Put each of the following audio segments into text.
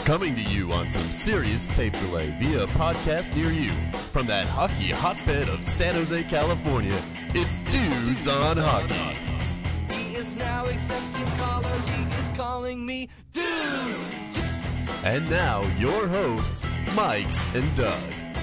Coming to you on some serious tape delay via a podcast near you. From that hockey hotbed of San Jose, California, it's Dudes on Hockey. He is now accepting callers, he is calling me Dude. And now, your hosts, Mike and Doug.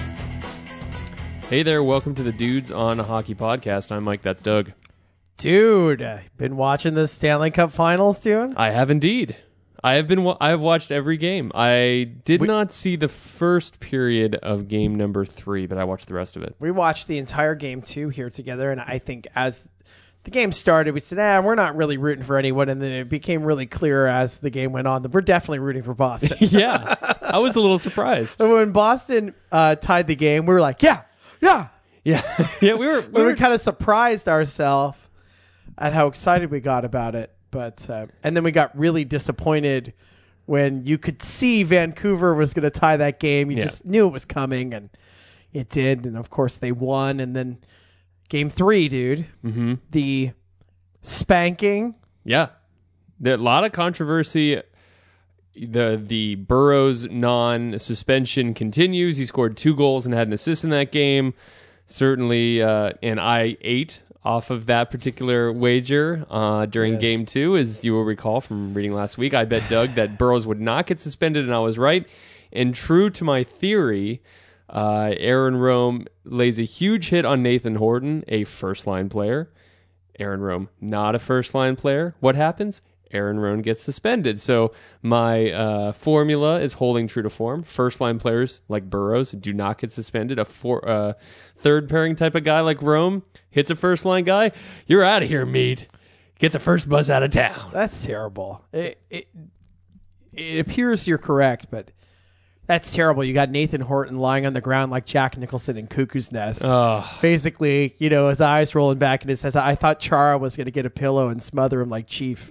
Hey there, welcome to the Dudes on Hockey podcast. I'm Mike, that's Doug. Dude, been watching the Stanley Cup Finals, dude? I have indeed. I have watched every game. I did not see the first period of game number 3, but I watched the rest of it. We watched the entire game, too, here together, and I think as the game started, we said, we're not really rooting for anyone, and then it became really clear as the game went on that we're definitely rooting for Boston. Yeah, I was a little surprised. So when Boston tied the game, we were like, yeah. Yeah, we were kind of surprised ourselves at how excited we got about it. But and then we got really disappointed when you could see Vancouver was going to tie that game. You just knew it was coming, and it did. And, of course, they won. And then game 3, dude, the spanking. Yeah. There, a lot of controversy. The Burrows non-suspension continues. He scored 2 goals and had an assist in that game. Certainly, and I ate off of that particular wager during game 2, as you will recall from reading last week. I bet Doug that Burrows would not get suspended, and I was right. And true to my theory, Aaron Rome lays a huge hit on Nathan Horton, a first-line player. Aaron Rome, not a first-line player. What happens? Aaron Rome gets suspended. So my formula is holding true to form. First-line players like Burrows do not get suspended. A third-pairing type of guy like Rome hits a first-line guy. You're out of here, meat. Get the first bus out of town. That's terrible. It appears you're correct, but that's terrible. You got Nathan Horton lying on the ground like Jack Nicholson in Cuckoo's Nest. Basically, his eyes rolling back and it says, I thought Chara was going to get a pillow and smother him like Chief.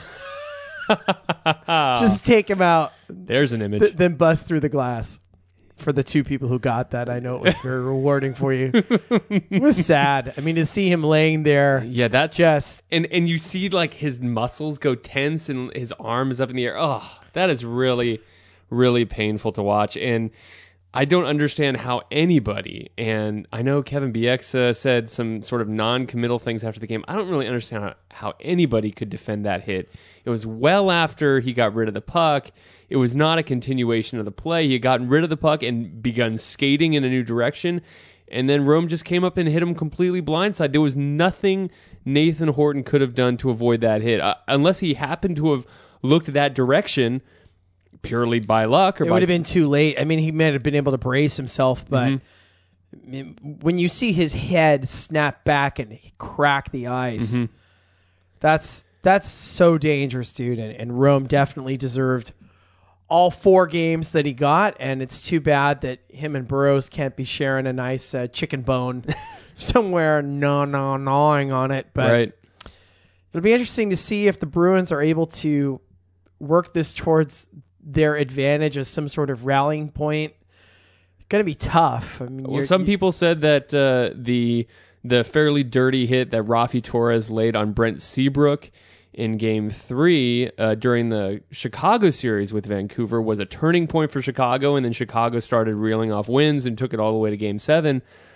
Just take him out. There's an image. Then bust through the glass. For the 2 people who got that, I know it was very rewarding for you. It was sad. I mean, to see him laying there. Yeah, that's just... And you see like his muscles go tense and his arm is up in the air. Oh, that is really... really painful to watch, and I don't understand how anybody, and I know Kevin Bieksa said some sort of non-committal things after the game. I don't really understand how anybody could defend that hit. It was well after he got rid of the puck. It was not a continuation of the play. He had gotten rid of the puck and begun skating in a new direction, and then Rome just came up and hit him completely blindside. There was nothing Nathan Horton could have done to avoid that hit, unless he happened to have looked that direction purely by luck. Or it would have been too late. I mean, he might have been able to brace himself, but when you see his head snap back and crack the ice, that's so dangerous, dude. And Rome definitely deserved all 4 games that he got, and it's too bad that him and Burrows can't be sharing a nice chicken bone somewhere gnawing on it. But it'll be interesting to see if the Bruins are able to work this towards their advantage as some sort of rallying point. Going to be tough. I mean, some people said that the fairly dirty hit that Rafi Torres laid on Brent Seabrook in Game 3 during the Chicago series with Vancouver was a turning point for Chicago, and then Chicago started reeling off wins and took it all the way to Game 7.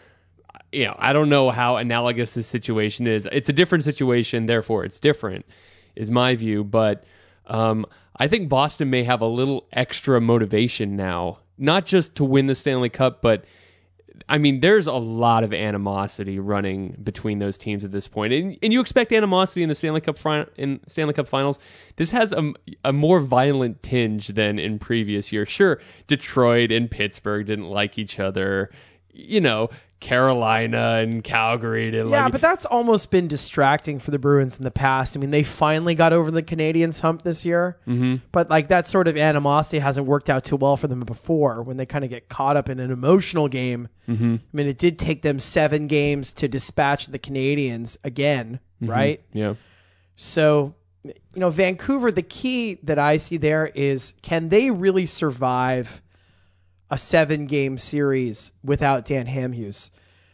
I don't know how analogous this situation is. It's a different situation, therefore it's different, is my view, but I think Boston may have a little extra motivation now, not just to win the Stanley Cup, but I mean, there's a lot of animosity running between those teams at this point, and you expect animosity in the Stanley Cup Finals. This has a more violent tinge than in previous years. Sure, Detroit and Pittsburgh didn't like each other. Carolina and Calgary. But that's almost been distracting for the Bruins in the past. I mean, they finally got over the Canadiens hump this year, but that sort of animosity hasn't worked out too well for them before when they kind of get caught up in an emotional game. I mean, it did take them 7 games to dispatch the Canadiens again, right? Yeah. So, Vancouver, the key that I see there is, can they really survive a 7-game series without Dan Hamhuis?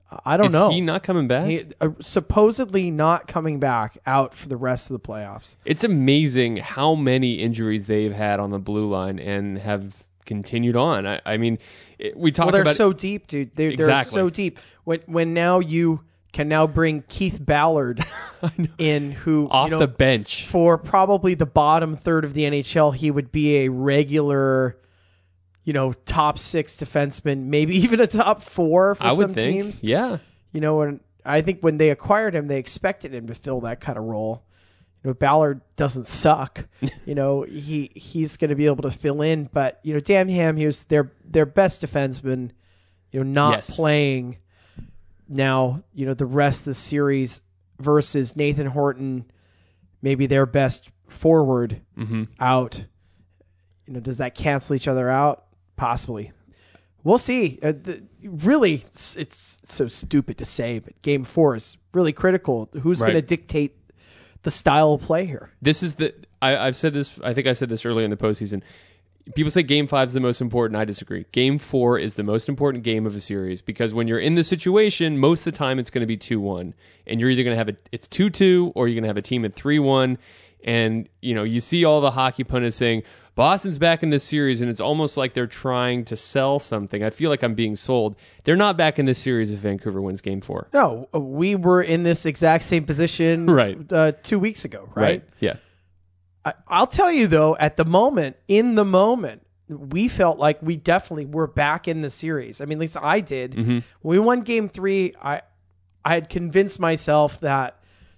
I don't know. Is he not coming back? He, supposedly not coming back out for the rest of the playoffs. It's amazing how many injuries they've had on the blue line and have continued on. I mean, we talked they're about so deep, dude. They're Exactly. so deep. When now you can now bring Keith Ballard in, who off the bench. for probably the bottom third of the NHL, he would be a regular, top 6 defenseman, maybe even a top 4 for I some would think. teams. Yeah. And I think when they acquired him, they expected him to fill that kind of role. Ballard doesn't suck. He's going to be able to fill in, but Dan Hamhuis, their best defenseman, not Yes. playing now. The rest of the series versus Nathan Horton, maybe their best forward out. Does that cancel each other out? Possibly. We'll see. Really, it's so stupid to say, but Game 4 is really critical. Who's Right. going to dictate the style of play here? This is I've said this, I think I said this earlier in the postseason. People say Game 5 is the most important. I disagree. Game 4 is the most important game of a series because when you're in the situation, most of the time it's going to be 2-1. And you're either going to have it's 2-2 or you're going to have a team at 3-1. And, you see all the hockey pundits saying, Boston's back in this series, and it's almost like they're trying to sell something. I feel like I'm being sold. They're not back in this series if Vancouver wins Game 4. No, we were in this exact same position Right. 2 weeks ago, right? Yeah. I'll tell you, though, in the moment, we felt like we definitely were back in the series. I mean, at least I did. When we won Game 3, I had convinced myself that,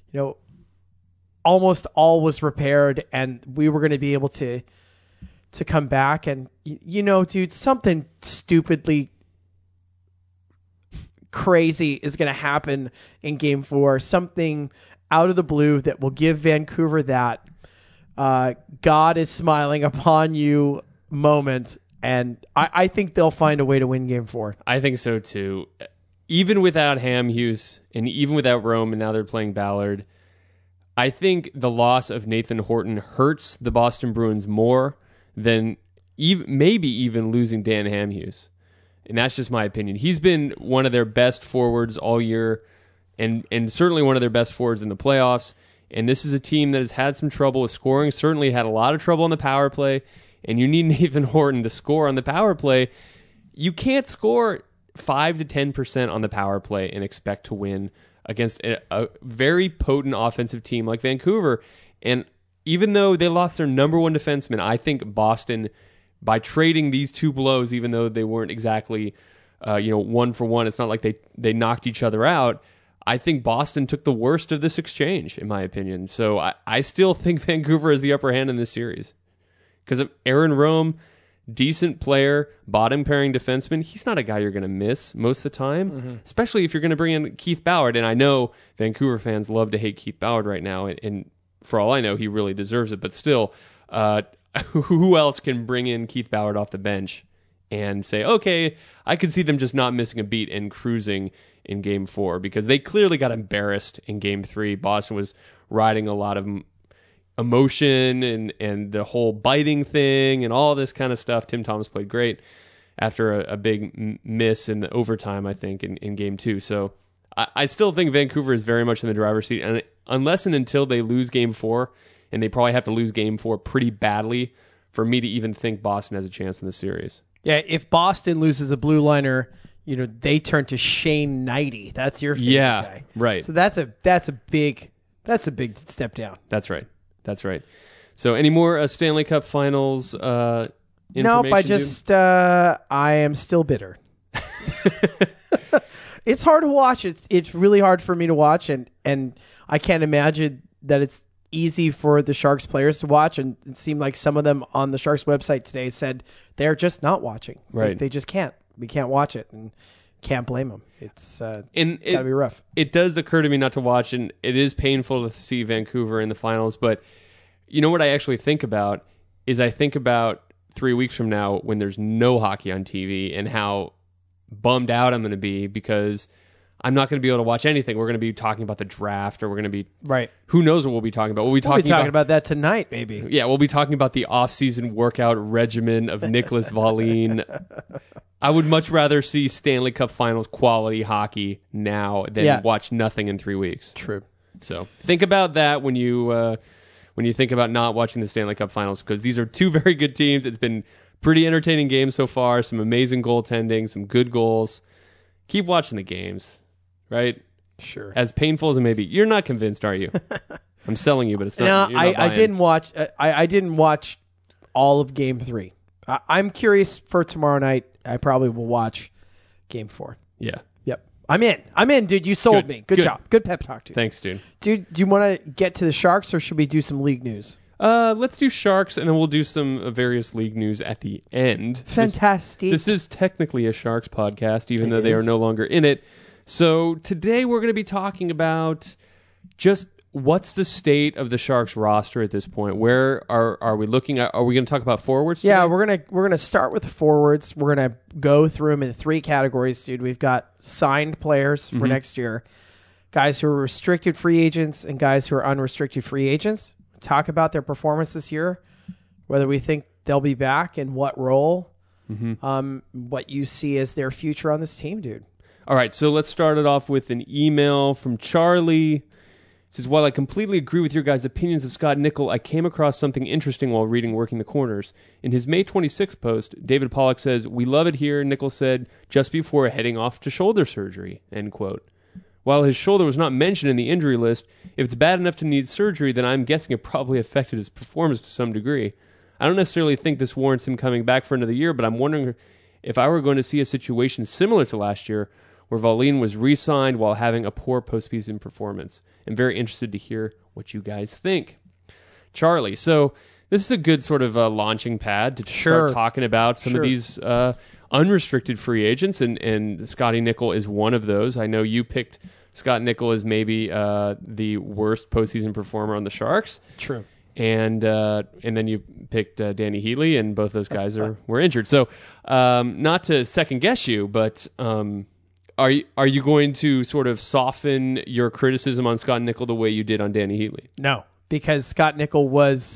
almost all was repaired and we were going to be able to come back. And, dude, something stupidly crazy is going to happen in Game 4. Something out of the blue that will give Vancouver that God is smiling upon you moment. And I think they'll find a way to win Game 4. I think so, too. Even without Hamhuis and even without Rome, and now they're playing Ballard, I think the loss of Nathan Horton hurts the Boston Bruins more than maybe even losing Dan Hamhuis. And that's just my opinion. He's been one of their best forwards all year and certainly one of their best forwards in the playoffs. And this is a team that has had some trouble with scoring, certainly had a lot of trouble on the power play, and you need Nathan Horton to score on the power play. You can't score 5 to 10% on the power play and expect to win against a very potent offensive team like Vancouver. And even though they lost their number one defenseman, I think Boston, by trading these two blows, even though they weren't exactly 1 for 1, it's not like they knocked each other out. I think Boston took the worst of this exchange, in my opinion. So I still think Vancouver has the upper hand in this series. Because of Aaron Rome, decent player, bottom pairing defenseman, he's not a guy you're going to miss most of the time, especially if you're going to bring in Keith Ballard. And I know Vancouver fans love to hate Keith Ballard right now, and for all I know, he really deserves it. But still, who else can bring in Keith Ballard off the bench and say, okay, I could see them just not missing a beat and cruising in Game 4? Because they clearly got embarrassed in Game 3. Boston was riding a lot of emotion and the whole biting thing and all this kind of stuff. Tim Thomas played great after a big miss in the overtime, I think, in Game 2. So I still think Vancouver is very much in the driver's seat. And unless and until they lose Game 4, and they probably have to lose Game 4 pretty badly for me to even think Boston has a chance in the series. Yeah, if Boston loses a blue liner, they turn to Shane Knighty. That's your favorite guy. Right. So that's a big step down. That's right. So any more Stanley Cup Finals information? Nope, I am still bitter. It's hard to watch. It's really hard for me to watch, and I can't imagine that it's easy for the Sharks players to watch. And it seemed like some of them on the Sharks website today said they're just not watching. Right. They just can't. We can't watch it, and can't blame them. It's gotta be rough. It does occur to me not to watch, and it is painful to see Vancouver in the finals. But you know what I actually think about is I think about 3 weeks from now when there's no hockey on TV and how bummed out I'm going to be because I'm not going to be able to watch anything. We're going to be talking about the draft, or we're going to be Right. Who knows what we'll be talking about? We'll be talking about that tonight, maybe. Yeah, we'll be talking about the off-season workout regimen of Nicholas Wallin. I would much rather see Stanley Cup Finals quality hockey now than watch nothing in 3 weeks. True. So think about that when you think about not watching the Stanley Cup Finals, because these are two very good teams. It's been pretty entertaining games so far. Some amazing goaltending, some good goals. Keep watching the games, right? Sure. As painful as it may be. You're not convinced, are you? I'm selling you, but it's not. No, I didn't watch. I didn't watch all of Game 3. I'm curious for tomorrow night. I probably will watch Game 4. Yeah. Yep. I'm in, dude. You sold me. Good job. Good pep talk, dude. Thanks, dude. Dude, do you want to get to the Sharks, or should we do some league news? Let's do Sharks, and then we'll do some various league news at the end. Fantastic. This is technically a Sharks podcast, even though they are no longer in it. So today we're going to be talking about just what's the state of the Sharks roster at this point. Where are we looking at? Are we going to talk about forwards today? Yeah, we're gonna start with the forwards. We're gonna go through them in 3 categories, dude. We've got signed players for next year, guys who are restricted free agents, and guys who are unrestricted free agents. Talk about their performance this year, whether we think they'll be back, and what role, what you see as their future on this team, dude. All right, so let's start it off with an email from Charlie. It says, while I completely agree with your guys' opinions of Scott Nickel, I came across something interesting while reading Working the Corners. In his May 26th post, David Pollock says, "We love it here," Nickel said, just before heading off to shoulder surgery, end quote. While his shoulder was not mentioned in the injury list, if it's bad enough to need surgery, then I'm guessing it probably affected his performance to some degree. I don't necessarily think this warrants him coming back for another year, but I'm wondering if I were going to see a situation similar to last year, where Wallin was re-signed while having a poor postseason performance. I'm very interested to hear what you guys think. Charlie, so this is a good sort of launching pad to start talking about some of these unrestricted free agents, and Scotty Nickel is one of those. I know you picked Scott Nickel as maybe the worst postseason performer on the Sharks. True. And then you picked Danny Heatley, and both those guys were injured. So not to second guess you, but are you going to sort of soften your criticism on Scott Nickel the way you did on Danny Heatley? No, because Scott Nickel was...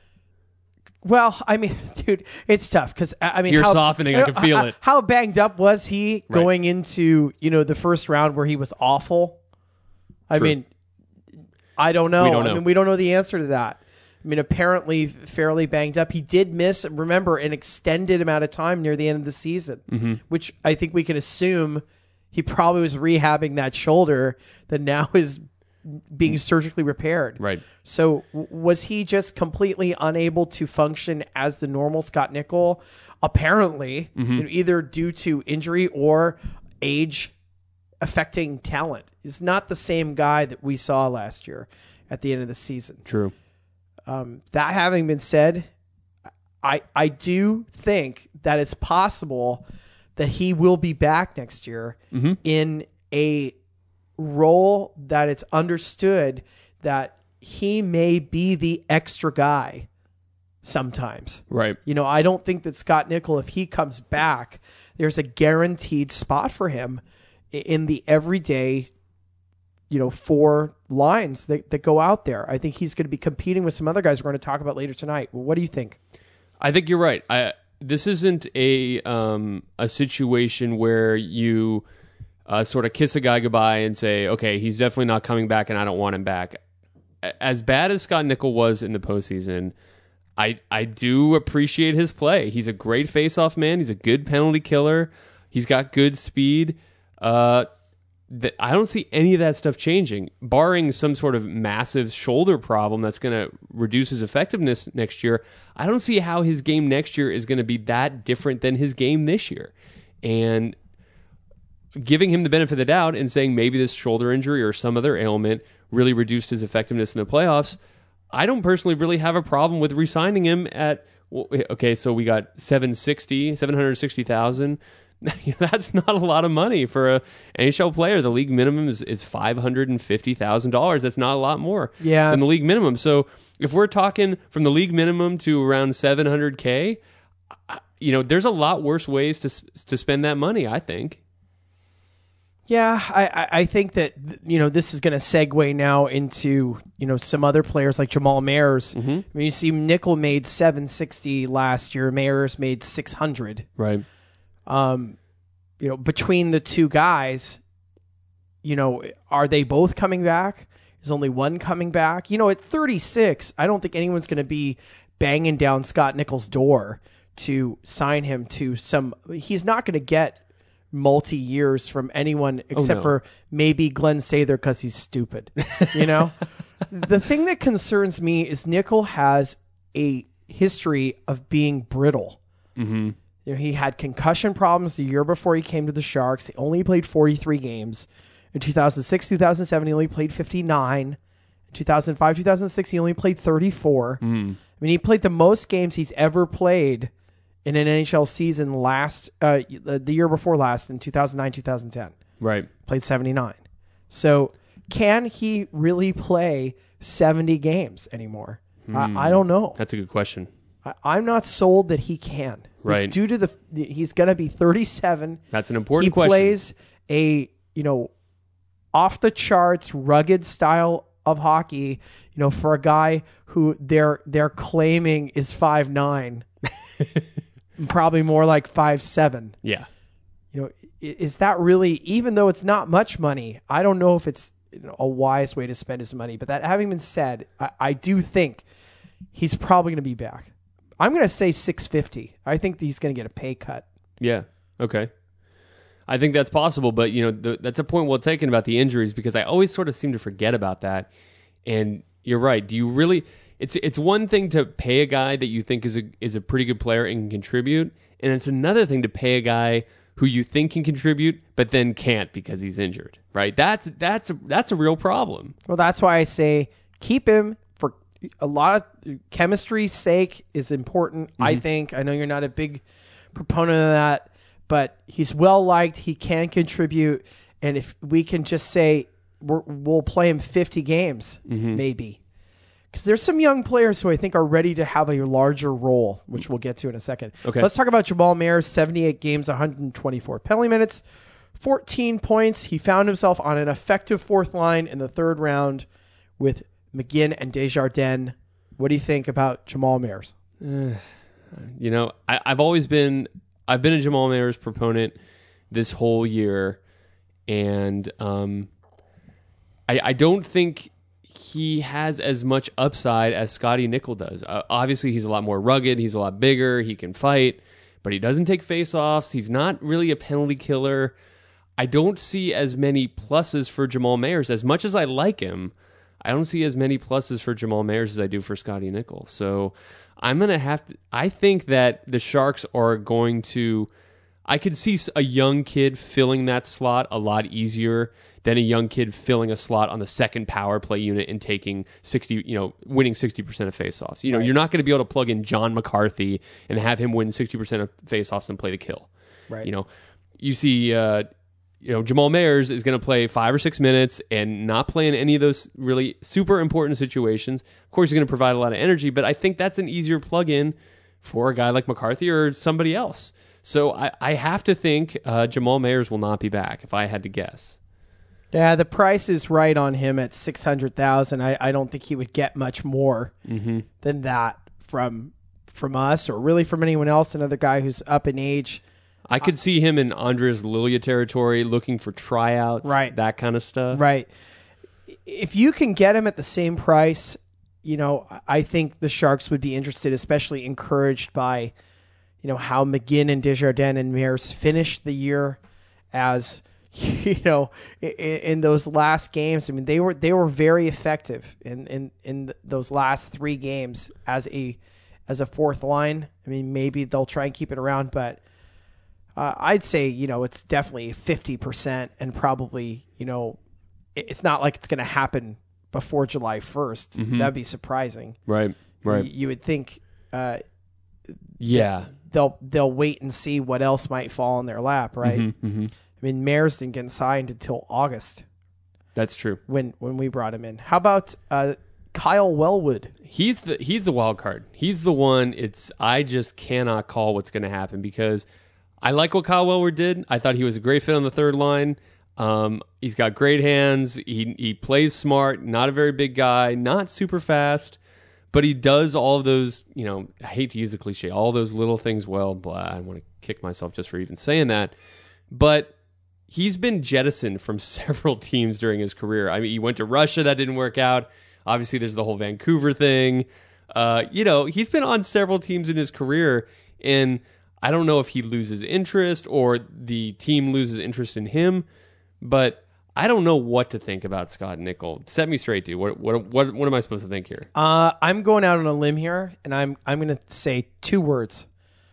Well, I mean, dude, it's tough because you're softening. I can feel it. How banged up was he going into the first round where he was awful? I mean, I don't know. We don't know the answer to that. I mean, apparently fairly banged up. He did miss, remember, an extended amount of time near the end of the season, which I think we can assume he probably was rehabbing that shoulder that now is being surgically repaired. Right. So was he just completely unable to function as the normal Scott Nickel? Apparently, either due to injury or age affecting talent. He's not the same guy that we saw last year at the end of the season. True. That having been said, I do think that it's possible that he will be back next year in a role that it's understood that he may be the extra guy sometimes. Right. I don't think that Scott Nickel, if he comes back, there's a guaranteed spot for him in the everyday, 4 lines that go out there. I think he's going to be competing with some other guys we're going to talk about later tonight. Well, what do you think? I think you're right. This isn't a situation where you sort of kiss a guy goodbye and say, okay, he's definitely not coming back and I don't want him back. As bad as Scott Nickel was in the postseason, I do appreciate his play. He's a great face-off man. He's a good penalty killer. He's got good speed. I don't see any of that stuff changing, barring some sort of massive shoulder problem that's going to reduce his effectiveness next year. I don't see how his game next year is going to be that different than his game this year. And giving him the benefit of the doubt and saying maybe this shoulder injury or some other ailment really reduced his effectiveness in the playoffs, I don't personally really have a problem with re-signing him at, okay, so we got $760,000. That's not a lot of money for an NHL player. The league minimum is $550,000. That's not a lot more than the league minimum. So if we're talking from the league minimum to around $700K, there's a lot worse ways to spend that money, I think. Yeah, I think that this is going to segue now into some other players like Jamal Mayers. I mean, you see Nickel made $760 last year. Mayers made $600. Right. Between the two guys, are they both coming back? Is only one coming back? At 36, I don't think anyone's going to be banging down Scott Nichols' door to sign him to he's not going to get multi-years from anyone except for maybe Glenn Sather because he's stupid. The thing that concerns me is Nickel has a history of being brittle. Mm-hmm. He had concussion problems the year before he came to the Sharks. He only played 43 games. In 2006, 2007, he only played 59. In 2005, 2006, he only played 34. He played the most games he's ever played in an NHL season the year before last in 2009, 2010. Right. Played 79. So can he really play 70 games anymore? I don't know. That's a good question. I'm not sold that he can. Right. Due to he's going to be 37. That's an important question. He plays a, off the charts, rugged style of hockey, for a guy who they're claiming is 5'9", probably more like 5'7". Yeah. Is that really, even though it's not much money, I don't know if it's a wise way to spend his money. But that having been said, I do think he's probably going to be back. I'm going to say $650. I think he's going to get a pay cut. Yeah. Okay. I think that's possible, but that's a point well taken about the injuries, because I always sort of seem to forget about that. And you're right. Do you really? It's one thing to pay a guy that you think is a pretty good player and can contribute, and it's another thing to pay a guy who you think can contribute but then can't because he's injured. Right? That's a real problem. Well, that's why I say keep him. For a lot of chemistry's sake is important. Mm-hmm. I think. I know you're not a big proponent of that, but he's well liked. He can contribute, and if we can just say we'll play him 50 games, maybe, because there's some young players who I think are ready to have a larger role, which we'll get to in a second. Okay. Let's talk about Jamal Mayers. 78 games, 124 penalty minutes, 14 points. He found himself on an effective fourth line in the third round with McGinn and Desjardins. What do you think about Jamal Mayers? I've been a Jamal Mayers proponent this whole year, and I don't think he has as much upside as Scotty Nickel does. Obviously, he's a lot more rugged. He's a lot bigger. He can fight, but he doesn't take face-offs. He's not really a penalty killer. I don't see as many pluses for Jamal Mayers. As much as I like him, I don't see as many pluses for Jamal Mayers as I do for Scotty Nickel. So I'm going to have to... I think that the Sharks are going to... I could see a young kid filling that slot a lot easier than a young kid filling a slot on the second power play unit and taking 60, winning 60% of faceoffs. Right. You're not going to be able to plug in John McCarthy and have him win 60% of faceoffs and play the kill. Right. You see, Jamal Mayers is going to play 5 or 6 minutes and not play in any of those really super important situations. Of course, he's going to provide a lot of energy, but I think that's an easier plug-in for a guy like McCarthy or somebody else. So I have to think Jamal Mayers will not be back, if I had to guess. Yeah, the price is right on him at $600,000. I don't think he would get much more than that from us, or really from anyone else. Another guy who's up in age. I could see him in Andres Lilia territory, looking for tryouts, right? That kind of stuff, right? If you can get him at the same price, I think the Sharks would be interested, especially encouraged by, how McGinn and Desjardins and Mayers finished the year as. In those last games, I mean, they were very effective in those last 3 games as a fourth line. I mean, maybe they'll try and keep it around, but I'd say it's definitely 50%, and probably it's not like it's going to happen before July 1st. That'd be surprising, right? You would think, yeah, they'll wait and see what else might fall in their lap, right? Mm-hmm. I mean, Mayers didn't get signed until August. That's true. When we brought him in. How about Kyle Wellwood? He's the wild card. He's the one. I just cannot call what's going to happen, because I like what Kyle Wellwood did. I thought he was a great fit on the third line. He's got great hands. He plays smart. Not a very big guy. Not super fast. But he does all of those, I hate to use the cliche, all those little things well. Blah, I want to kick myself just for even saying that. But he's been jettisoned from several teams during his career. I mean, he went to Russia. That didn't work out. Obviously, there's the whole Vancouver thing. He's been on several teams in his career, and I don't know if he loses interest or the team loses interest in him, but I don't know what to think about Scott Nickel. Set me straight, dude. What am I supposed to think here? I'm going out on a limb here, and I'm going to say 2 words.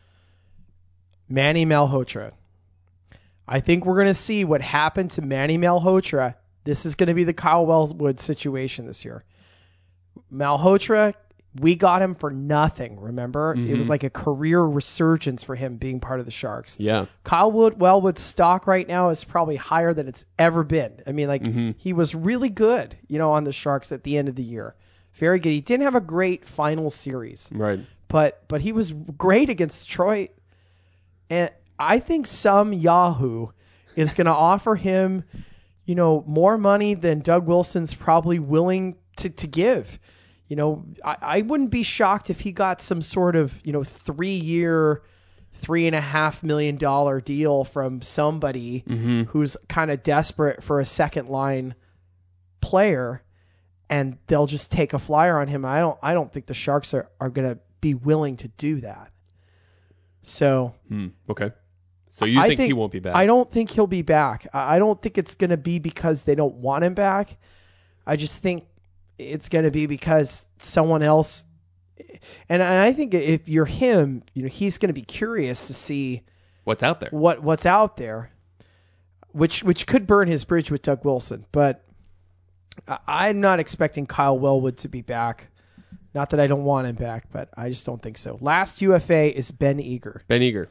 Manny Malhotra. I think we're going to see what happened to Manny Malhotra. This is going to be the Kyle Wellwood situation this year. Malhotra, we got him for nothing, remember? It was like a career resurgence for him being part of the Sharks. Yeah. Kyle Wellwood's stock right now is probably higher than it's ever been. I mean, he was really good, on the Sharks at the end of the year. Very good. He didn't have a great final series. Right. But he was great against Detroit. And I think some Yahoo is going to offer him, more money than Doug Wilson's probably willing to give. I wouldn't be shocked if he got some sort of, 3-year, $3.5 million deal from somebody who's kind of desperate for a second line player, and they'll just take a flyer on him. I don't think the Sharks are going to be willing to do that. So, okay. So you think he won't be back? I don't think he'll be back. I don't think it's going to be because they don't want him back. I just think it's going to be because someone else, and I think if you're him, he's going to be curious to see what's out there. What's out there, which could burn his bridge with Doug Wilson. But I'm not expecting Kyle Wellwood to be back. Not that I don't want him back, but I just don't think so. Last UFA is Ben Eager. Ben Eager.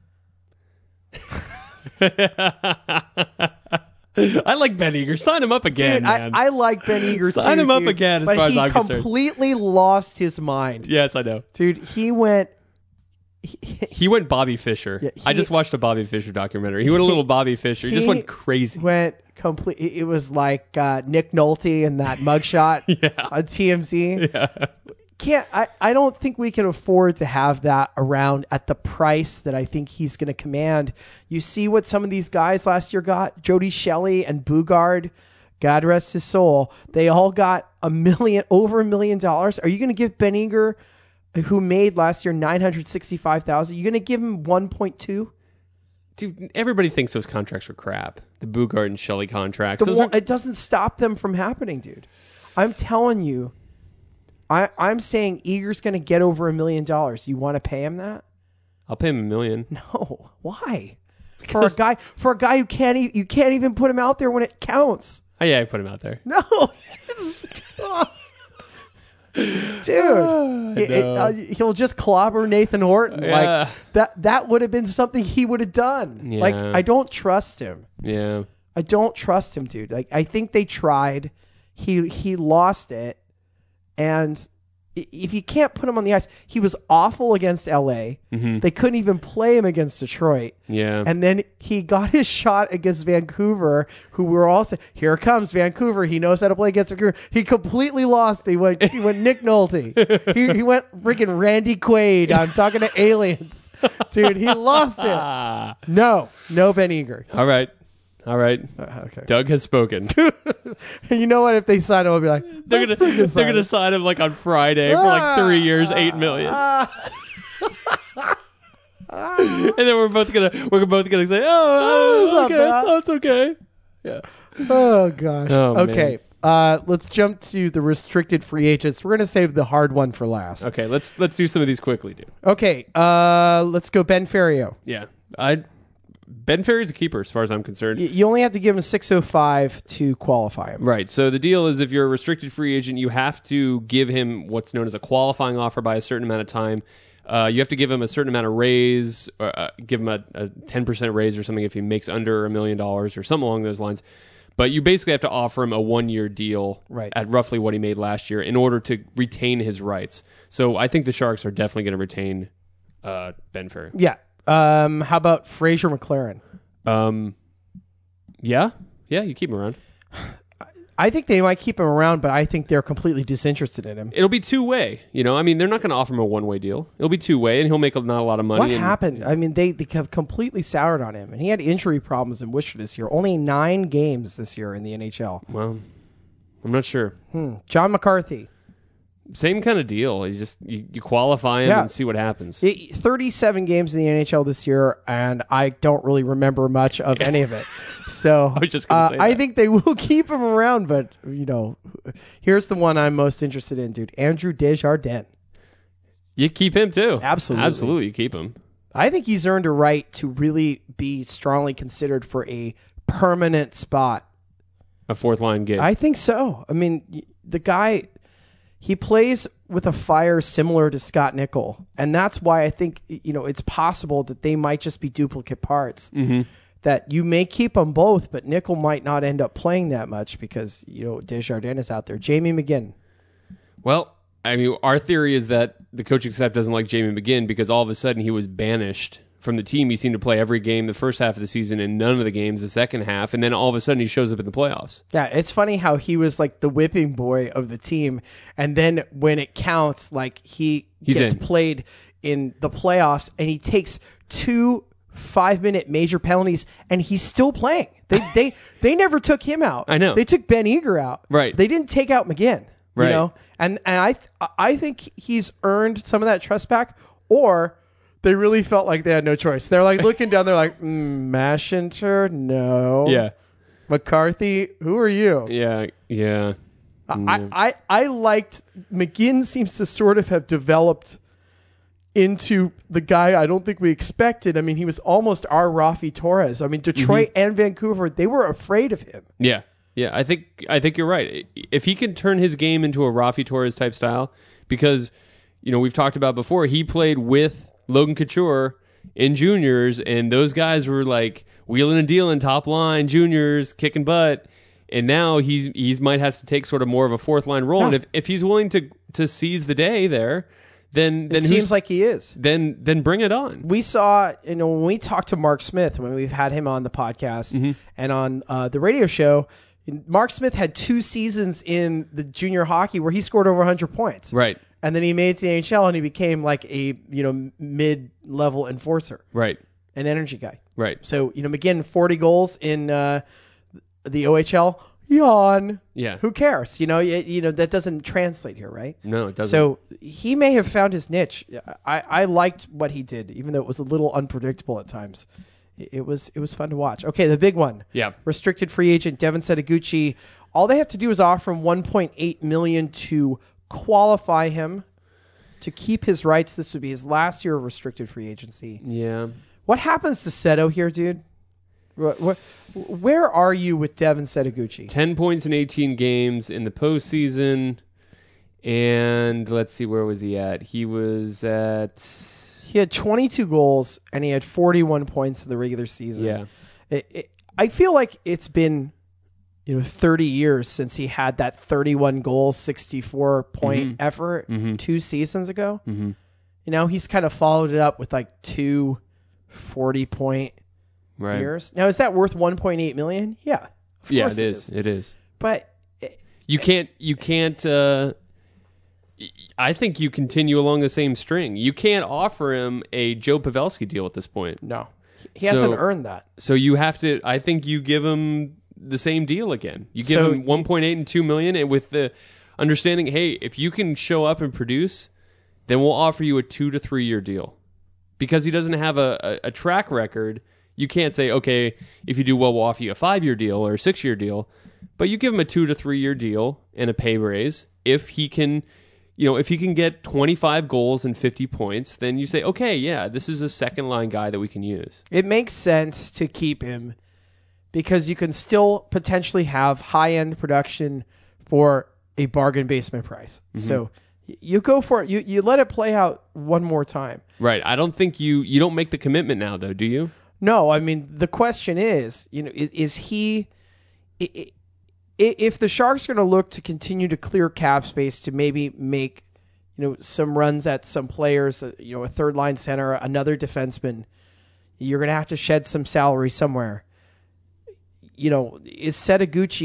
I like Ben Eager. Sign him up again, dude, man. I like Ben Eager too. Sign him up again, as far as I'm concerned. But he completely lost his mind. Yes, I know. Dude, he went... He went Bobby Fischer. Yeah, I just watched a Bobby Fischer documentary. He went a little Bobby Fischer. He just went crazy. It was like Nick Nolte in that mugshot on TMZ. Yeah. I don't think we can afford to have that around at the price that I think he's going to command. You see what some of these guys last year got? Jody Shelley and Bugard, God rest his soul. They all got over $1 million. Are you going to give Ben Eager, who made last year $965,000, you going to give him 1.2? Dude, everybody thinks those contracts are crap. The Bugard and Shelley contracts. It doesn't stop them from happening, dude. I'm telling you. I'm saying Eager's going to get over $1 million. You want to pay him that? I'll pay him $1 million. No. Why? For a guy who you can't even put him out there when it counts. Oh yeah, I put him out there. No. Dude, he'll just clobber Nathan Horton. Yeah. Like that would have been something he would have done. Yeah. Like, I don't trust him. Yeah. I don't trust him, dude. Like, I think they tried. He lost it. And if you can't put him on the ice, he was awful against LA. They couldn't even play him against Detroit. Yeah. And then he got his shot against Vancouver, who were all saying, here comes Vancouver. He knows how to play against Vancouver. He completely lost. He went Nick Nolte. he went freaking Randy Quaid. I'm talking to aliens. Dude, he lost it. No Ben Eager. All right. Okay. Doug has spoken. And you know what? If they sign him, I'll be like, they're gonna sign him like on Friday for like 3 years, $8 million. And then we're both gonna say, it's okay. Yeah. Oh gosh. Oh, okay. Let's jump to the restricted free agents. We're gonna save the hard one for last. Okay. Let's do some of these quickly, dude. Okay. Let's go Ben Ferrio. Yeah. Ben Ferry's a keeper as far as I'm concerned. You only have to give him 605 to qualify him. Right. So the deal is if you're a restricted free agent, you have to give him what's known as a qualifying offer by a certain amount of time. You have to give him a certain amount of raise, or give him a 10% raise or something if he makes under $1 million or something along those lines. But you basically have to offer him a 1-year deal at roughly what he made last year in order to retain his rights. So I think the Sharks are definitely going to retain Ben Ferry. Yeah. How about Fraser McLaren? Yeah, you keep him around. I think they might keep him around, but I think they're completely disinterested in him. It'll be two-way. I mean, they're not going to offer him a one-way deal. It'll be two-way, and he'll make not a lot of money. What happened? I mean, they have completely soured on him, and he had injury problems in Worcester this year. Only 9 games this year in the NHL. Well, I'm not sure. John McCarthy. Same kind of deal. You qualify him and see what happens. 37 games in the NHL this year, and I don't really remember much of any of it. So I was just going to say that. I think they will keep him around, but here's the one I'm most interested in, dude. Andrew Desjardins. You keep him too. Absolutely, you keep him. I think he's earned a right to really be strongly considered for a permanent spot. A fourth line gig. I think so. I mean, the guy. He plays with a fire similar to Scott Nickel, and that's why I think it's possible that they might just be duplicate parts. Mm-hmm. That you may keep them both, but Nickel might not end up playing that much because Desjardins is out there. Jamie McGinn. Well, I mean, our theory is that the coaching staff doesn't like Jamie McGinn because all of a sudden he was banished from the team. He seemed to play every game the first half of the season and none of the games the second half, and then all of a sudden he shows up in the playoffs. Yeah, it's funny how he was like the whipping boy of the team, and then when it counts, like he's gets played in the playoffs, and he takes 2 5-minute major penalties, and he's still playing. They never took him out. I know. They took Ben Eager out. Right. They didn't take out McGinn. Right. And I think he's earned some of that trust back, or they really felt like they had no choice. They're like looking down. They're like, Mashinter, no. Yeah. McCarthy, who are you? Yeah. I liked McGinn. Seems to sort of have developed into the guy I don't think we expected. I mean, he was almost our Rafi Torres. I mean, Detroit and Vancouver, they were afraid of him. Yeah. I think you're right. If he can turn his game into a Rafi Torres type style, because we've talked about before, he played with Logan Couture in juniors, and those guys were like wheeling and dealing, top line juniors, kicking butt, and now he's might have to take sort of more of a fourth line role. And if he's willing to seize the day there, then it seems like he is. Then bring it on. We saw when we talked to Mark Smith, when we've had him on the podcast and on the radio show. Mark Smith had 2 seasons in the junior hockey where he scored over 100 points. Right. And then he made it to the NHL and he became like a, mid-level enforcer. Right. An energy guy. Right. So, McGinn, 40 goals in the OHL. Yawn. Yeah. Who cares? That doesn't translate here, right? No, it doesn't. So he may have found his niche. I liked what he did, even though it was a little unpredictable at times. It was fun to watch. Okay, the big one. Yeah. Restricted free agent Devin Setoguchi. All they have to do is offer him $1.8 million to qualify him to keep his rights. This would be his last year of restricted free agency. Yeah. What happens to Seto here, dude? Where are you with Devin Setoguchi? 10 points in 18 games in the postseason. And let's see, where was he at? He had 22 goals, and he had 41 points in the regular season. Yeah. I feel like it's been 30 years since he had that 31 goal, 64 point effort 2 seasons ago. Mm-hmm. He's kind of followed it up with like 2 40 point years. Now, is that worth $1.8 million? Yeah. Of course it is. It is. But you can't I think you continue along the same string. You can't offer him a Joe Pavelski deal at this point. No. He hasn't earned that. So you have to, I think you give him the same deal again. You give him 1.8 and 2 million, and with the understanding, hey, if you can show up and produce, then we'll offer you a 2 to 3 year deal. Because he doesn't have a track record, you can't say, okay, if you do well, we'll offer you a 5-year deal or a 6-year deal. But you give him a 2 to 3 year deal and a pay raise. If he can get 25 goals and 50 points, then you say, okay, yeah, this is a second line guy that we can use. It makes sense to keep him because you can still potentially have high-end production for a bargain basement price. Mm-hmm. So you go for it. You let it play out one more time. Right. I don't think you don't make the commitment now, though, do you? No. I mean, the question is, is he... If the Sharks are going to look to continue to clear cap space to maybe make, some runs at some players, a third line center, another defenseman, you're going to have to shed some salary somewhere. Is Setoguchi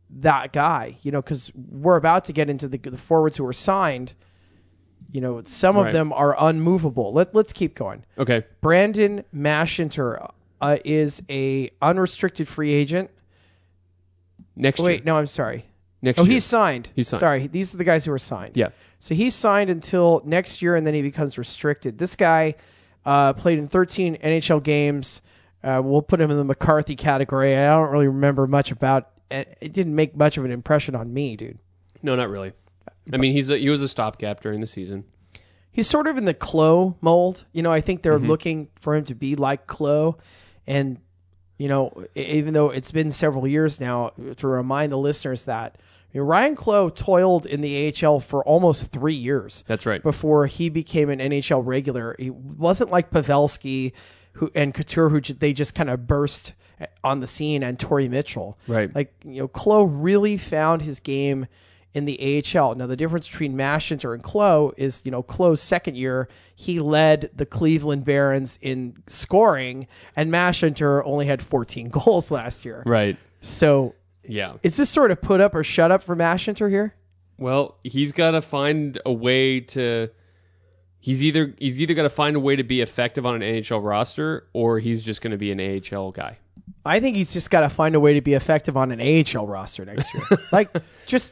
that guy, because we're about to get into the forwards who are signed. Some of Right. them are unmovable. Let's keep going. Okay. Brandon Mashinter is a unrestricted free agent. Next Wait, year. no, I'm sorry. Next Oh, year. he's signed. He's signed. Sorry, these are the guys who are signed. Yeah. So he's signed until next year, and then he becomes restricted. This guy played in 13 NHL games. We'll put him in the McCarthy category. I don't really remember much about it. It didn't make much of an impression on me, dude. No, not really. I mean, he was a stopgap during the season. He's sort of in the Clough mold. I think they're looking for him to be like Clough. And, even though it's been several years now, to remind the listeners that Ryan Clough toiled in the AHL for almost 3 years. That's right. Before he became an NHL regular. He wasn't like Pavelski and Couture, who they just kind of burst on the scene, and Torrey Mitchell. Right. Like, Clough really found his game in the AHL. Now, the difference between Mashinter and Clough is, Clough's second year, he led the Cleveland Barons in scoring, and Mashinter only had 14 goals last year. Right. So, Yeah. is this sort of put up or shut up for Mashinter here? Well, he's got to find a way to. He's either got to find a way to be effective on an NHL roster, or he's just going to be an AHL guy. I think he's just got to find a way to be effective on an AHL roster next year. Like, just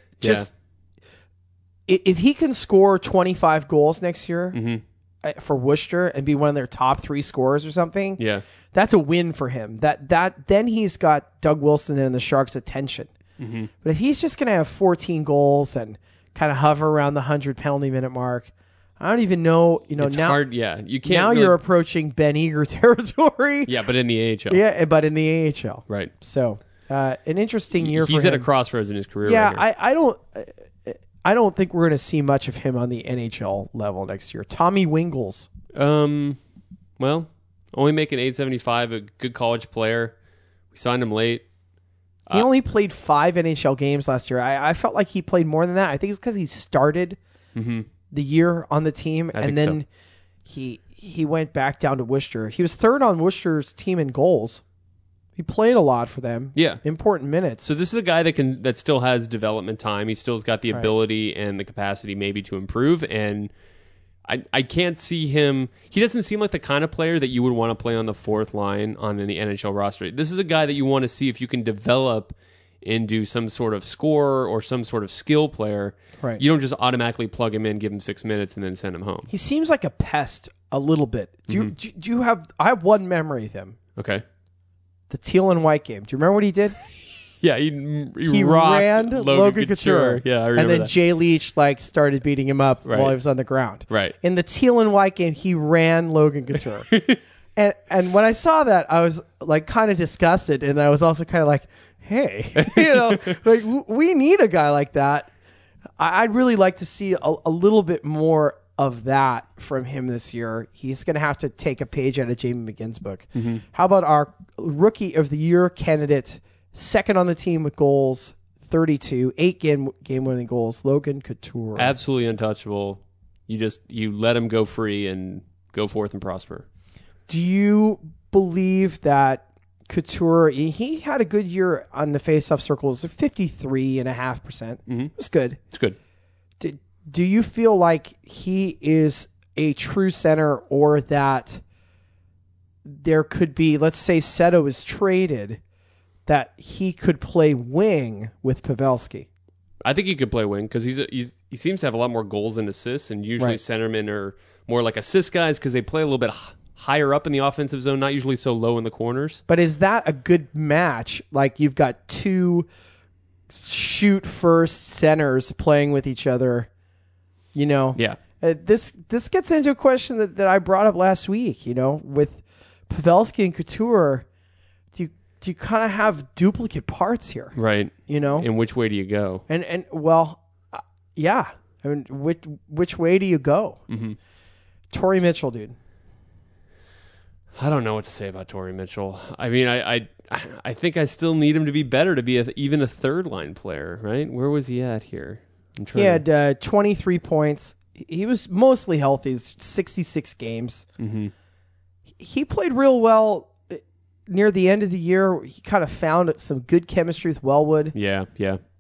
if he can score 25 goals next year for Worcester and be one of their top 3 scorers or something, Yeah. that's a win for him. Then he's got Doug Wilson and the Sharks' attention. But if he's just going to have 14 goals and kind of hover around the 100 penalty minute mark, I don't even know. It's now hard. Yeah, you can't. now really- you're approaching Ben Eager territory. Yeah, but in the AHL. Yeah, but in the AHL. Right. So an interesting year for him. He's at a crossroads in his career. Yeah, right here. I don't think we're going to see much of him on the NHL level next year. Tommy Wingles. Well, only making $875, a good college player. We signed him late. He only played 5 NHL games last year. I felt like he played more than that. I think it's because he started the year on the team, I think and then he went back down to Worcester. He was third on Worcester's team in goals. He played a lot for them. Yeah. Important minutes. So this is a guy that still has development time. He still's got the ability and the capacity maybe to improve, and I can't see him. He doesn't seem like the kind of player that you would want to play on the 4th line on any NHL roster. This is a guy that you want to see if you can develop into some sort of scorer or some sort of skill player. Right. You don't just automatically plug him in, give him 6 minutes, and then send him home. He seems like a pest a little bit. Do you have? I have one memory of him. Okay. The teal and white game. Do you remember what he did? Yeah, He rocked ran Logan Couture. Yeah, I remember and then that. Jay Leach started beating him up Right. while he was on the ground. Right. In the teal and white game, he ran Logan Couture. and when I saw that, I was kind of disgusted, and I was also kind of like, hey, we need a guy like that. I'd really like to see a little bit more of that from him this year. He's going to have to take a page out of Jamie McGinn's book. How about our Rookie of the Year candidate, second on the team with goals, 32, 8 game-winning goals, Logan Couture. Absolutely untouchable. You let him go free and go forth and prosper. Do you believe that Couture, he had a good year on the face-off circles, 53.5%. It was good. It's good. Do you feel like he is a true center, or that there could be, let's say Seto is traded, that he could play wing with Pavelski? I think he could play wing because he seems to have a lot more goals than assists, and usually Right. centermen are more like assist guys because they play a little bit higher up in the offensive zone, not usually so low in the corners. But is that a good match? Like, you've got 2 shoot first centers playing with each other, Yeah. This gets into a question that I brought up last week, with Pavelski and Couture. Do you kind of have duplicate parts here? Right. And In which way do you go? yeah. I mean, which way do you go? Torrey Mitchell, dude. I don't know what to say about Torrey Mitchell. I mean, I think I still need him to be better to be even a 3rd-line player, right? Where was he at here? He had 23 points. He was mostly healthy. 66 games. He played real well near the end of the year. He kind of found some good chemistry with Wellwood. Yeah.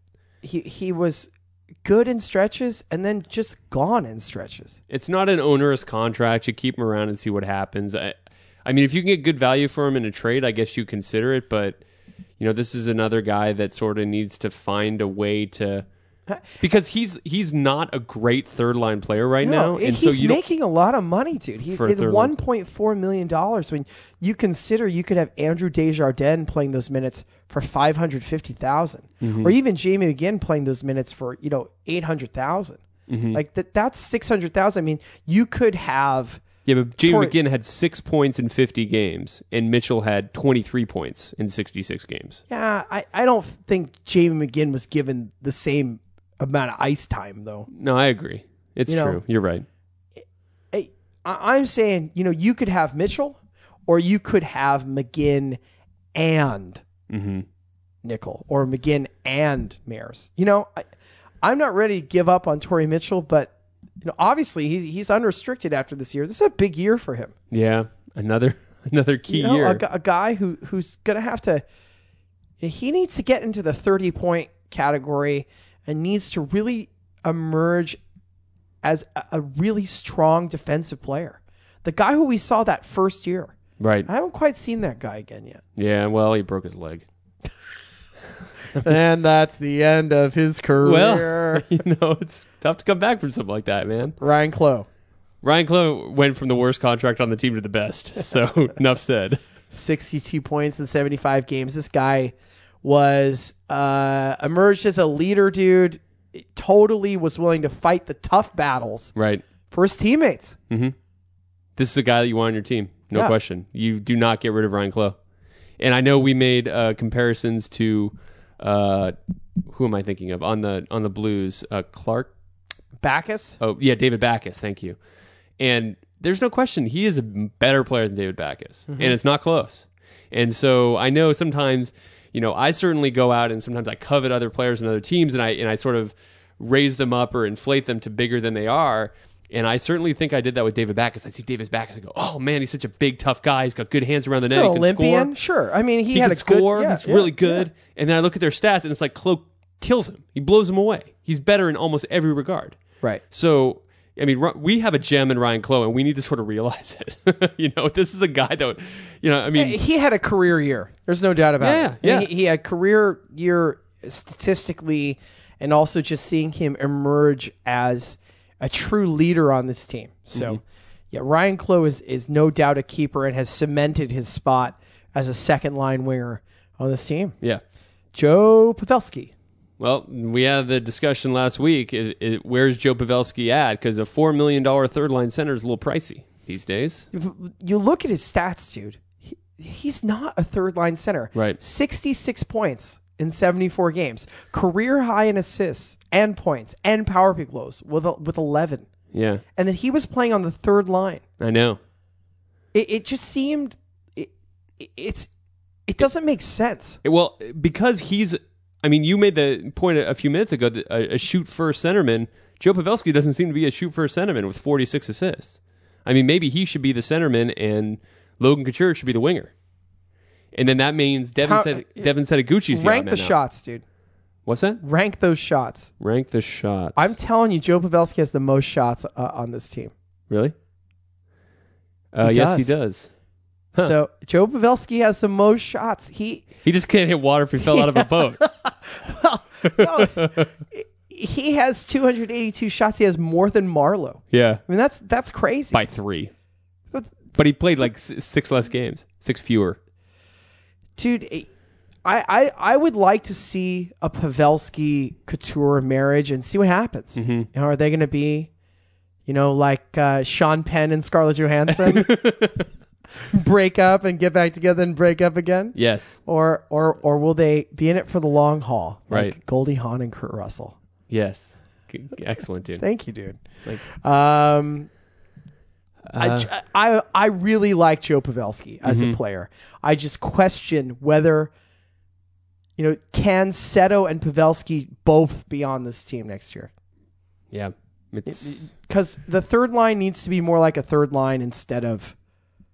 he was good in stretches and then just gone in stretches. It's not an onerous contract. You keep him around and see what happens. I mean, if you can get good value for him in a trade, I guess you consider it. But, this is another guy that sort of needs to find a way to... Because he's not a great third-line player right now. And he's so making a lot of money, dude. He's For a third line. $1.4 million. When you consider you could have Andrew Desjardins playing those minutes for $550,000, or even Jamie McGinn playing those minutes for $800,000. Like that's $600,000. I mean, you could have. Yeah, but Jamie McGinn had 6 points in 50 games, and Mitchell had 23 points in 66 games. Yeah, I don't think Jamie McGinn was given the same amount of ice time, though. No, I agree. It's true. You're right. I'm saying, you could have Mitchell, or you could have McGinn and Nickel, or McGinn and Mears. I'm not ready to give up on Torrey Mitchell, but obviously he's unrestricted after this year. This is a big year for him. Yeah, another key year. A guy who's going to have to. He needs to get into the 30-point category and needs to really emerge as a really strong defensive player. The guy who we saw that first year. Right. I haven't quite seen that guy again yet. Yeah, well, he broke his leg. And that's the end of his career. Well, it's tough to come back from something like that, man. Ryan Clough. Ryan Clough went from the worst contract on the team to the best. So, enough said. 62 points in 75 games. This guy was emerged as a leader, dude. Totally was willing to fight the tough battles. Right. For his teammates. Mm-hmm. This is a guy that you want on your team. No question. You do not get rid of Ryan Clough. And I know we made comparisons to who am I thinking of on the Blues? Clark Backus? Oh yeah, David Backus. Thank you. And there's no question he is a better player than David Backus, and it's not close. And so I know sometimes, I certainly go out and sometimes I covet other players and other teams, and I sort of raise them up or inflate them to bigger than they are. And I certainly think I did that with David Backus. I see David Backus and go, "Oh man, he's such a big, tough guy. He's got good hands around the net. He's He an can Olympian, score. Sure. I mean, he had can a score. good. He's really good." And then I look at their stats, and it's like Clough kills him. He blows him away. He's better in almost every regard. Right. So, I mean, we have a gem in Ryan Clough, and we need to sort of realize it. This is a guy that, I mean, he had a career year. There's no doubt about it. Yeah. He had career year statistically, and also just seeing him emerge as a true leader on this team. So, Ryan Clough is no doubt a keeper and has cemented his spot as a second line winger on this team. Yeah. Joe Pavelski. Well, we had the discussion last week. Where's Joe Pavelski at? Because a $4 million third line center is a little pricey these days. You look at his stats, dude. He's not a third line center. Right. 66 points in 74 games. Career high in assists and points and power play goals with 11. Yeah. And then he was playing on the third line. I know. It just seemed it doesn't make sense. Well, because you made the point a few minutes ago that a shoot-first centerman, Joe Pavelski doesn't seem to be a shoot-first centerman with 46 assists. I mean, maybe he should be the centerman and Logan Couture should be the winger. And then that means Devin Setaguchi's the rank odd man the out. shots, dude. What's that? Rank those shots. Rank the shots. I'm telling you, Joe Pavelski has the most shots on this team. Really? He yes, does. he does. Huh. So Joe Pavelski has the most shots. He just can't hit water if he fell out of a boat. No, he has 282 shots. He has more than Marlowe. Yeah. I mean, that's crazy. By 3. But he played like 6 less games. 6 fewer. Dude, I would like to see a Pavelski Couture marriage and see what happens. Mm-hmm. Are they going to be, like Sean Penn and Scarlett Johansson? Break up and get back together and break up again? Yes. Or will they be in it for the long haul? Like right. Goldie Hawn and Kurt Russell. Yes. Excellent, dude. Thank you, dude. Thank you. I really like Joe Pavelski as a player. I just question whether, can Seto and Pavelski both be on this team next year? Yeah. Because the third line needs to be more like a third line instead of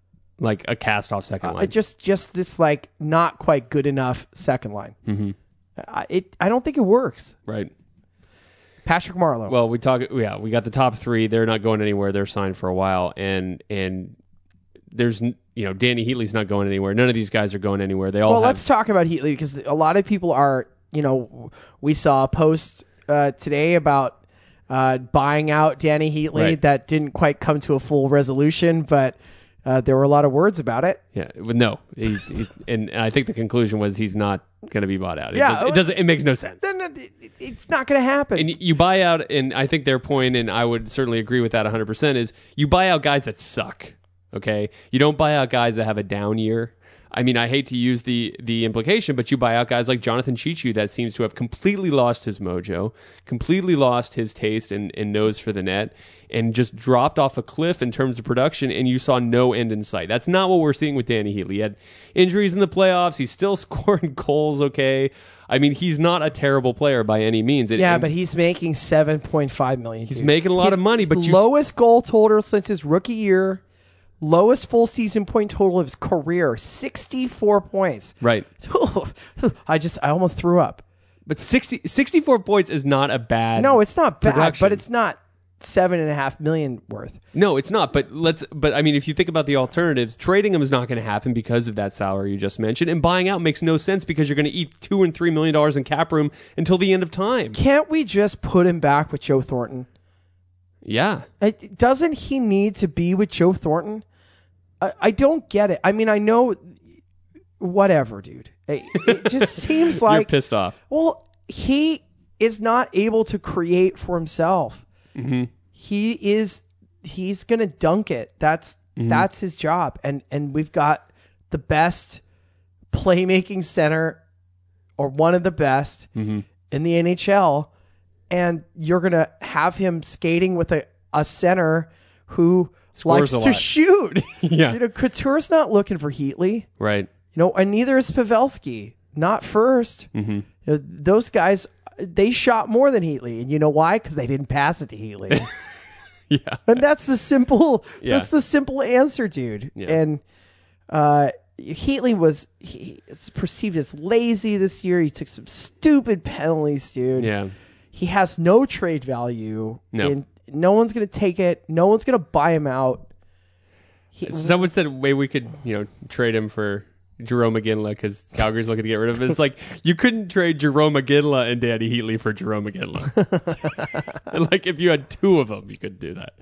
like a cast-off second line. Just this like not quite good enough second line. Mm-hmm. I don't think it works. Right. Patrick Marleau. Well, we got the top three. They're not going anywhere. They're signed for a while, and there's Danny Heatley's not going anywhere. None of these guys are going anywhere. They all. Well, let's talk about Heatley because a lot of people are. We saw a post today about buying out Danny Heatley Right. that didn't quite come to a full resolution, but there were a lot of words about it. Yeah, but no, and I think the conclusion was he's not going to be bought out. Yeah, it doesn't. It makes no sense. Then it's not going to happen. And you buy out, and I think their point, and I would certainly agree with that 100%, is you buy out guys that suck, okay? You don't buy out guys that have a down year. I mean, I hate to use the implication, but you buy out guys like Jonathan Cheechoo that seems to have completely lost his mojo, completely lost his taste and nose for the net, and just dropped off a cliff in terms of production, and you saw no end in sight. That's not what we're seeing with Danny Heatley. He had injuries in the playoffs. He's still scoring goals, okay? I mean, he's not a terrible player by any means. But he's making $7.5 million. He's making a lot of money, but lowest goal total since his rookie year. Lowest full season point total of his career, 64 points. Right. I almost threw up. But 64 points is not a bad. No, it's not bad, production. but it's not $7.5 million worth. No, it's not. But I mean, if you think about the alternatives, trading him is not going to happen because of that salary you just mentioned, and buying out makes no sense because you're going to eat $2 and $3 million in cap room until the end of time. Can't we just put him back with Joe Thornton? Yeah. Doesn't he need to be with Joe Thornton? I don't get it. I mean, I know, whatever, dude. It just seems like You're pissed off. Well, he is not able to create for himself. Mm-hmm. He's gonna dunk it. That's his job. And we've got the best playmaking center, or one of the best in the NHL, and you're gonna have him skating with a center who Scores likes a to lot. shoot. Yeah. Couture's not looking for Heatley. Right. And neither is Pavelski. Not first. Mm-hmm. Those guys, they shot more than Heatley, and you know why? Because they didn't pass it to Heatley. Yeah. And that's the simple. Yeah. That's the simple answer, dude. Yeah. And Heatley was perceived as lazy this year. He took some stupid penalties, dude. Yeah. He has no trade value. No. And no one's going to take it. No one's going to buy him out. Someone said maybe we could, trade him for Jerome McGinley because Calgary's looking to get rid of him. It's like you couldn't trade Jerome McGinley and Danny Heatley for Jerome McGinley. Like if you had two of them, you could do that.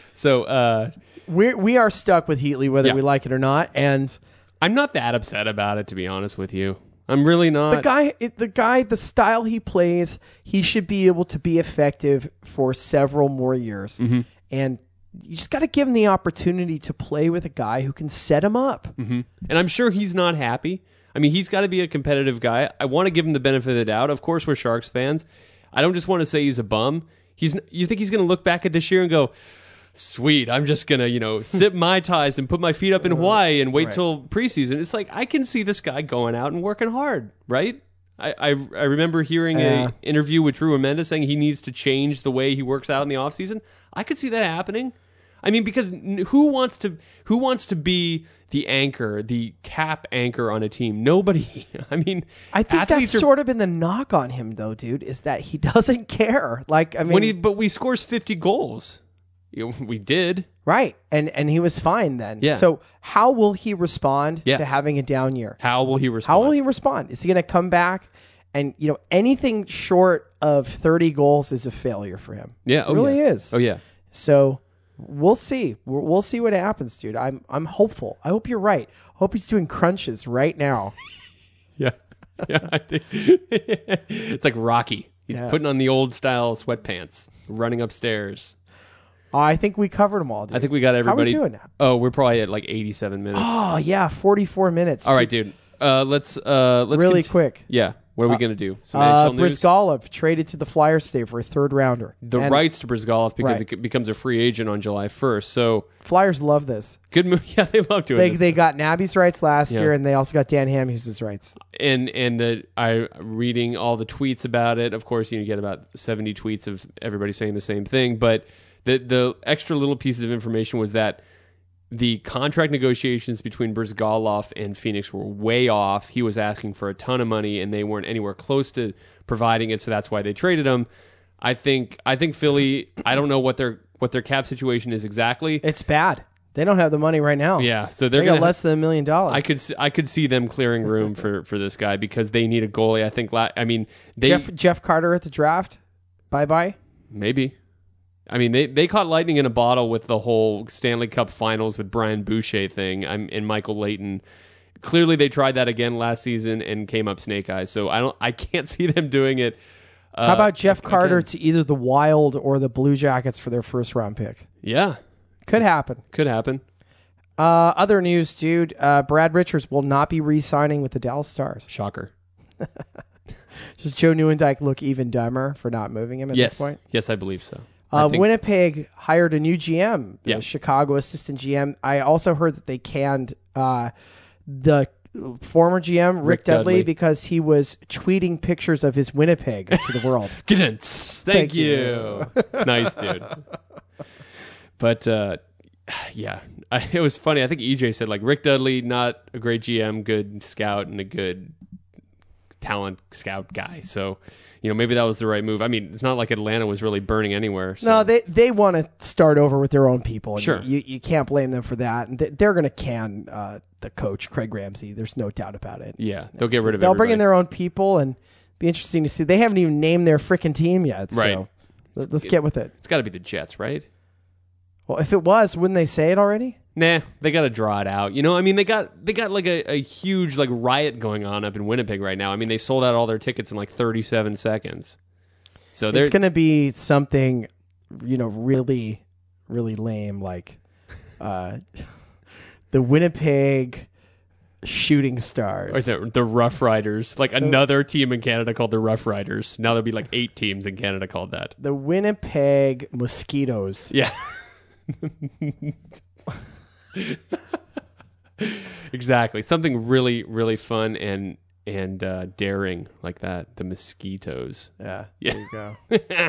So we are stuck with Heatley whether Yeah. we like it or not. And I'm not that upset about it, to be honest with you. I'm really not. the guy, the style he plays, he should be able to be effective for several more years. Mm-hmm. And you just got to give him the opportunity to play with a guy who can set him up. Mm-hmm. And I'm sure he's not happy. I mean, he's got to be a competitive guy. I want to give him the benefit of the doubt. Of course, we're Sharks fans. I don't just want to say he's a bum. You think he's going to look back at this year and go, sweet, I'm just going to, sip my ties and put my feet up in Hawaii and wait till preseason. It's like, I can see this guy going out and working hard, right? I remember hearing an interview with Drew Amenda saying he needs to change the way he works out in the offseason. I could see that happening. I mean, because who wants to be the anchor, the cap anchor on a team? Nobody. I mean, I think that's sort of been the knock on him, though, dude, is that he doesn't care. Like, I mean, but we scores 50 goals. We did. Right. And he was fine then. Yeah. So how will he respond Yeah. to having a down year? How will he respond? How will he respond? Is he going to come back? And, anything short of 30 goals is a failure for him. Yeah. It really is. Oh, yeah. So we'll see. We'll see what happens, dude. I'm hopeful. I hope you're right. I hope he's doing crunches right now. Yeah. Yeah. I think it's like Rocky. He's putting on the old style sweatpants, running upstairs. I think we covered them all, dude. I think we got everybody. How are we doing now? Oh, we're probably at like 87 minutes. Oh, yeah, 44 minutes. All right, dude. Let's really quick. Yeah. What are we going to do? Some NHL news? Brizgalov traded to the Flyers today for a third rounder. The rights to Brizgalov because it becomes a free agent on July 1st. So Flyers love this. good move. Yeah, they love doing this. They got Nabby's rights last year, and they also got Dan Hamhuis' rights. And I reading all the tweets about it. Of course, you get about 70 tweets of everybody saying the same thing. But the extra little pieces of information was that the contract negotiations between Brzgalov and Phoenix were way off. He was asking for a ton of money, and they weren't anywhere close to providing it, so that's why they traded him. I think Philly, I don't know what their cap situation is exactly. It's bad. They don't have the money right now. Yeah, so they got less than $1 million. I could see them clearing room for this guy because they need a goalie. I think. Jeff Carter at the draft. Bye. Maybe. I mean, they caught lightning in a bottle with the whole Stanley Cup Finals with Brian Boucher thing and Michael Leighton. Clearly, they tried that again last season and came up snake eyes. So I can't see them doing it. How about Jeff Carter to either the Wild or the Blue Jackets for their first round pick? Yeah. Could happen. Other news, dude. Brad Richards will not be re-signing with the Dallas Stars. Shocker. Does Joe Nieuwendyk look even dumber for not moving him at this point? Yes, I believe so. Winnipeg hired a new GM, the Yeah. Chicago assistant GM. I also heard that they canned the former GM, Rick Dudley, because he was tweeting pictures of his Winnipeg to the world. Thank you. Nice, dude. But, yeah, it was funny. I think EJ said, like, Rick Dudley, not a great GM, good scout, and a good talent scout guy. So, maybe that was the right move. I mean, it's not like Atlanta was really burning anywhere. So. No, they want to start over with their own people. And sure. You can't blame them for that. And they're going to can the coach, Craig Ramsey. There's no doubt about it. Yeah, they'll get rid of They'll everybody. bring in their own people and be interesting to see. They haven't even named their freaking team yet. Right. So let's get with it. It's got to be the Jets, right? Well, if it was, wouldn't they say it already? Nah, they got to draw it out. I mean, they got like a huge like riot going on up in Winnipeg right now. I mean, they sold out all their tickets in like 37 seconds. So it's going to be something, really, really lame, like the Winnipeg Shooting Stars. Or the Rough Riders, like another team in Canada called the Rough Riders. Now there'll be like 8 teams in Canada called that. The Winnipeg Mosquitoes. Yeah. Exactly. Something really, really fun and daring like that. The Mosquitoes. Yeah. There you go.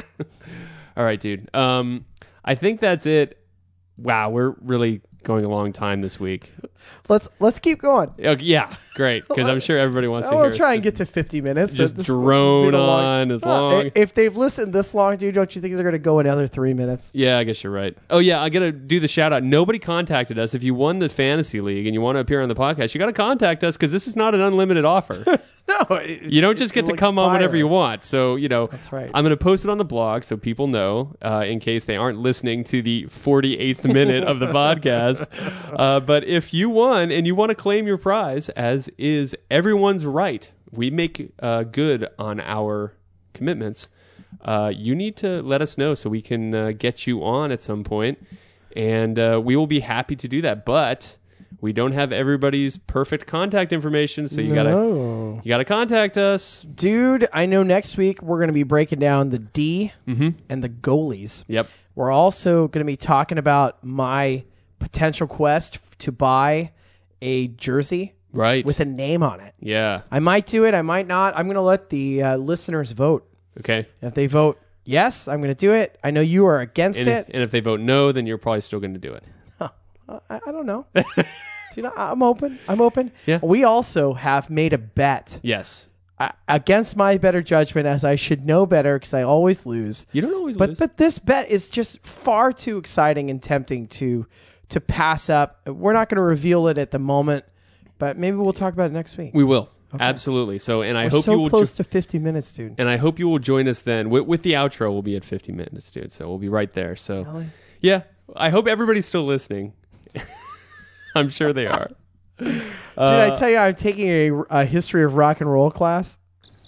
All right, dude. I think that's it. Wow, we're really going a long time this week. Let's keep going. Yeah, great. Because I'm sure everybody wants to hear. We'll try and get to 50 minutes. Just drone on as long. If they've listened this long, dude, don't you think they're going to go another 3 minutes? Yeah, I guess you're right. Oh yeah, I got to do the shout out. Nobody contacted us. If you won the fantasy league and you want to appear on the podcast, you got to contact us because this is not an unlimited offer. No, you don't just get to come on whenever you want. So, That's right. I'm going to post it on the blog so people know in case they aren't listening to the 48th minute of the podcast. But if you won and you want to claim your prize, as is everyone's right, we make good on our commitments. You need to let us know so we can get you on at some point. And we will be happy to do that. But we don't have everybody's perfect contact information, so you gotta contact us, dude. I know next week we're gonna be breaking down the D and the goalies. Yep. We're also gonna be talking about my potential quest to buy a jersey, right, with a name on it. Yeah, I might do it. I might not. I'm gonna let the listeners vote. Okay. If they vote yes, I'm gonna do it. I know you are against it, and if they vote no, then you're probably still gonna do it. I don't know. So, I'm open. Yeah. We also have made a bet. Yes. Against my better judgment, as I should know better because I always lose. You don't always lose. But this bet is just far too exciting and tempting to pass up. We're not going to reveal it at the moment, but maybe we'll talk about it next week. We will. Okay. Absolutely. So, and I hope you will. So close to 50 minutes, dude. And I hope you will join us then. With the outro, we'll be at 50 minutes, dude. So we'll be right there. So, really? Yeah. I hope everybody's still listening. I'm sure they are. Did I tell you I'm taking a history of rock and roll class?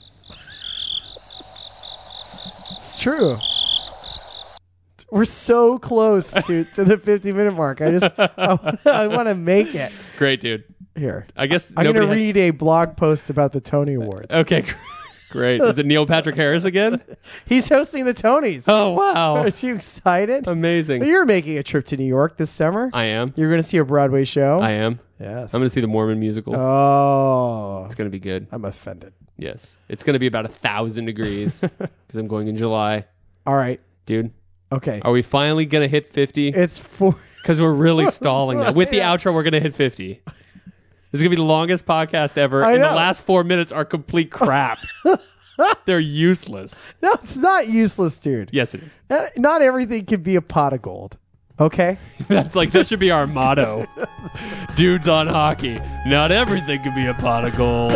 It's true. We're so close to the 50-minute mark. I want to make it. Great, dude. Here. I guess I'm going to read a blog post about the Tony Awards. Okay, great. Is it Neil Patrick Harris again? He's hosting the Tonys. Oh, wow. Are you excited? Amazing. You're making a trip to New York this summer. I am. You're going to see a Broadway show. I am. Yes. I'm going to see the Mormon musical. Oh. It's going to be good. I'm offended. Yes. It's going to be about 1,000 degrees because I'm going in July. All right. Dude. Okay. Are we finally going to hit 50? It's Because we're really stalling now. With the outro, we're going to hit 50. This is going to be the longest podcast ever. And the last 4 minutes are complete crap. They're useless. No, it's not useless, dude. Yes, it is. Not everything can be a pot of gold. Okay? That should be our motto. Dudes on hockey. Not everything can be a pot of gold.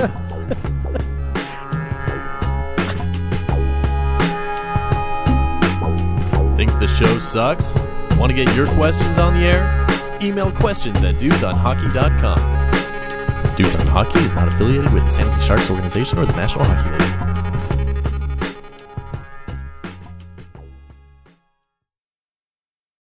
Think the show sucks? Want to get your questions on the air? Email questions@dudesonhockey.com. Dudes on Hockey is not affiliated with the San Jose Sharks organization or the National Hockey League.